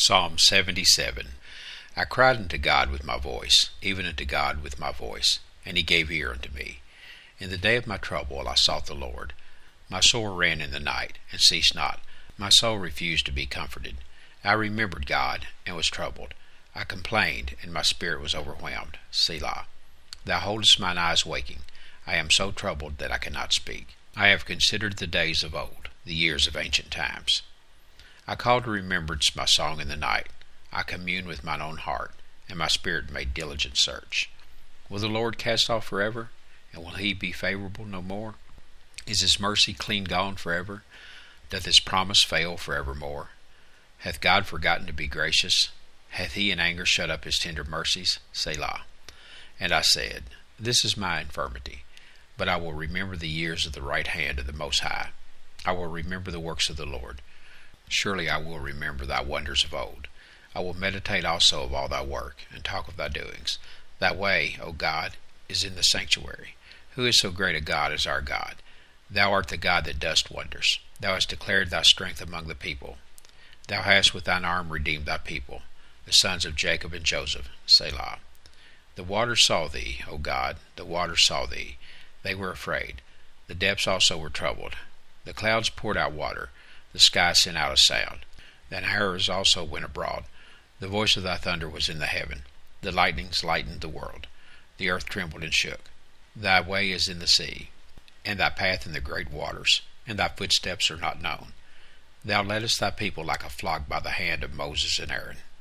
Psalm 77. I cried unto God with my voice, even unto God with my voice, and he gave ear unto me. In the day of my trouble I sought the Lord. My soul ran in the night, and ceased not. My soul refused to be comforted. I remembered God, and was troubled. I complained, and my spirit was overwhelmed. Selah. Thou holdest mine eyes waking. I am so troubled that I cannot speak. I have considered the days of old, the years of ancient times. I call to remembrance my song in the night. I commune with mine own heart, and my spirit made diligent search. Will the Lord cast off forever? And will he be favorable no more? Is his mercy clean gone forever? Doth his promise fail forevermore? Hath God forgotten to be gracious? Hath he in anger shut up his tender mercies? Selah. And I said, This is my infirmity, but I will remember the years of the right hand of the Most High. I will remember the works of the Lord. Surely I will remember thy wonders of old. I will meditate also of all thy work, and talk of thy doings. Thy way, O God, is in the sanctuary. Who is so great a God as our God? Thou art the God that dost wonders. Thou hast declared thy strength among the people. Thou hast with thine arm redeemed thy people, the sons of Jacob and Joseph. Selah. The waters saw thee, O God, the waters saw thee. They were afraid. The depths also were troubled. The clouds poured out water. The sky sent out a sound. Thine arrows also went abroad. The voice of thy thunder was in the heaven. The lightnings lightened the world. The earth trembled and shook. Thy way is in the sea, and thy path in the great waters, and thy footsteps are not known. Thou leddest thy people like a flock by the hand of Moses and Aaron.